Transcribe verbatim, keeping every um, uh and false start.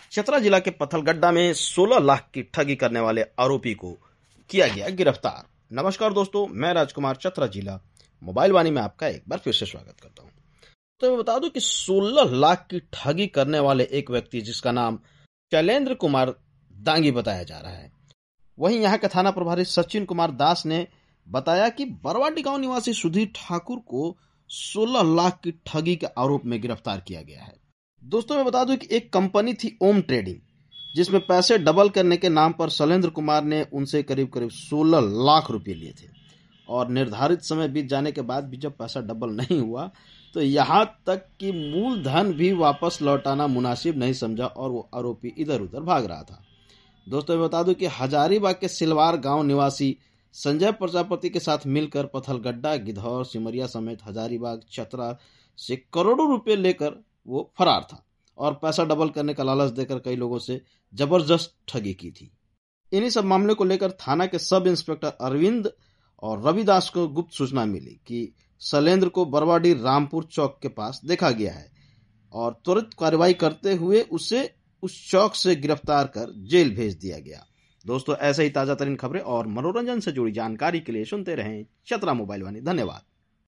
चतरा जिला के पथलगड्डा में सोलह लाख की ठगी करने वाले आरोपी को किया गया गिरफ्तार। नमस्कार दोस्तों, मैं राजकुमार चतरा जिला मोबाइल वाणी में आपका एक बार फिर से स्वागत करता हूं। तो मैं बता दूं कि सोलह लाख की ठगी करने वाले एक व्यक्ति जिसका नाम शैलेंद्र कुमार दांगी बताया जा रहा है, वहीं यहां के थाना प्रभारी सचिन कुमार दास ने बताया कि बरवाडी गांव निवासी सुधीर ठाकुर को सोलह लाख की ठगी के आरोप में गिरफ्तार किया गया है। दोस्तों मैं बता दूं कि एक कंपनी थी ओम ट्रेडिंग, जिसमें पैसे डबल करने के नाम पर शैलेंद्र कुमार ने उनसे करीब करीब सोलह लाख रुपए लिए थे और निर्धारित समय बीत जाने के बाद भी जब पैसा डबल नहीं हुआ तो यहां तक कि मूलधन भी वापस लौटाना मुनासिब नहीं समझा और वो आरोपी इधर उधर भाग रहा था। दोस्तों मैं बता दूं कि हजारीबाग के सिलवार गांव निवासी संजय प्रजापति के साथ मिलकर पथलगड्डा, गिद्धौर, सिमरिया समेत हजारीबाग, चतरा से करोड़ों रुपए लेकर वो फरार था और पैसा डबल करने का लालच देकर कई लोगों से जबरदस्त ठगी की थी। इन्हीं सब मामले को लेकर थाना के सब इंस्पेक्टर अरविंद और रविदास को गुप्त सूचना मिली कि शैलेंद्र को बरवाडी रामपुर चौक के पास देखा गया है और तुरंत कार्रवाई करते हुए उसे उस चौक से गिरफ्तार कर जेल भेज दिया गया। दोस्तों ऐसे ही ताजा तरीन खबरें और मनोरंजन से जुड़ी जानकारी के लिए सुनते रहें चतरा मोबाइल वाणी। धन्यवाद।